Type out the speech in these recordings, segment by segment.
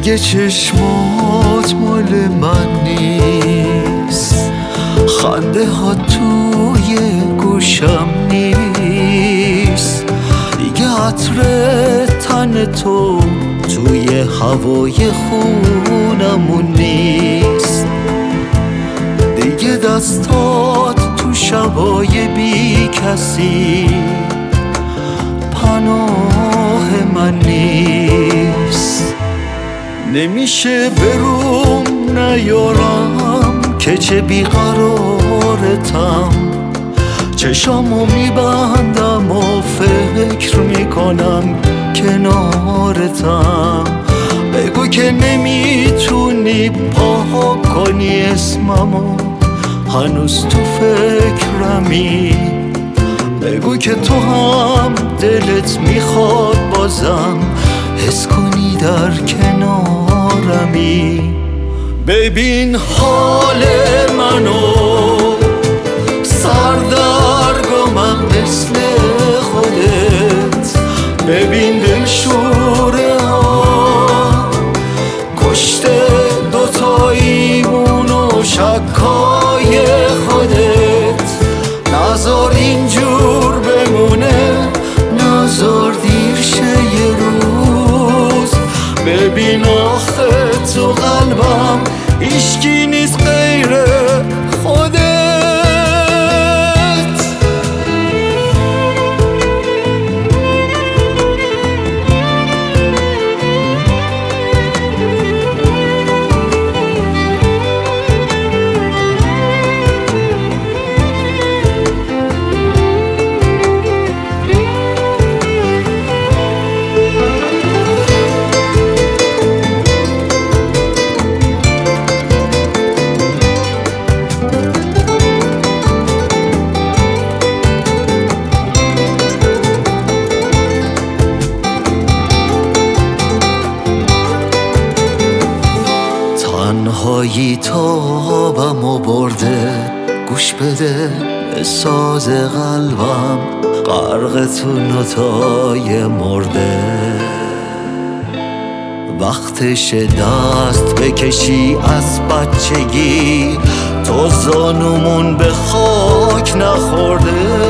دیگه چشمات مال من نیست، خنده ها توی گوشم نیست، دیگه عطر تن تو توی هوای خونمون نیست، دیگه دستات تو شبای بی کسی پناه من نیست. نمیشه بروم نیارم که چه بیقرارتم، چشامو میبندم و فکر میکنم کنارتم. بگو که نمیتونی پاک کنی اسممو، هنوز تو فکرمی. بگو که تو هم دلت میخواد بازم حس کنی در کنارمی. ببین حال منو، سردرگمم مثل خودت، ببین دلشوره ها کشته دوتاییمون و شکای خودت. نذار اینجور بمونه، نذار دیر شه یه روز. ببین آخه تو قلبم هیچکی نیست غیر خودت. تنهایی تابمو برده، گوش بده به ساز قلبم غرق تو نوتای مرده. وقتش دست بکشی از بچگی، تو زانومون به خاک نخورده.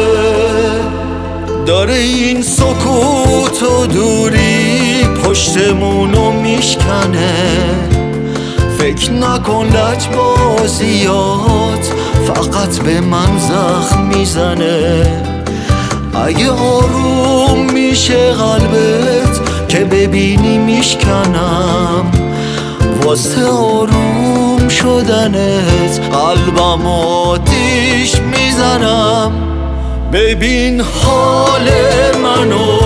داره این سکوت و دوری پشتمونو میشکنه. فکر نکن لجبازیات فقط به من زخم میزنه. اگه آروم میشه قلبت که ببینی میشکنم، واسه آروم شدنت قلبم آتیش میزنم. ببین حال منو،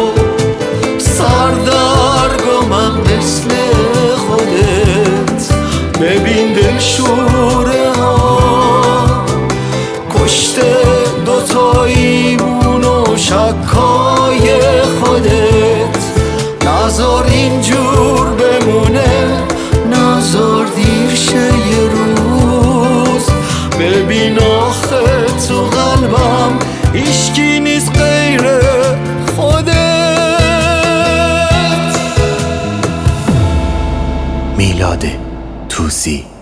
سردرگمم مثل خودت، ببین دلشوره ها کشته دوتاییمون و شکای خودت. نذار اینجور بمونه، نذار دیر شه یه روز. ببین آخه تو قلبم هیچکی نیست غیر خودت. میلاد توسی.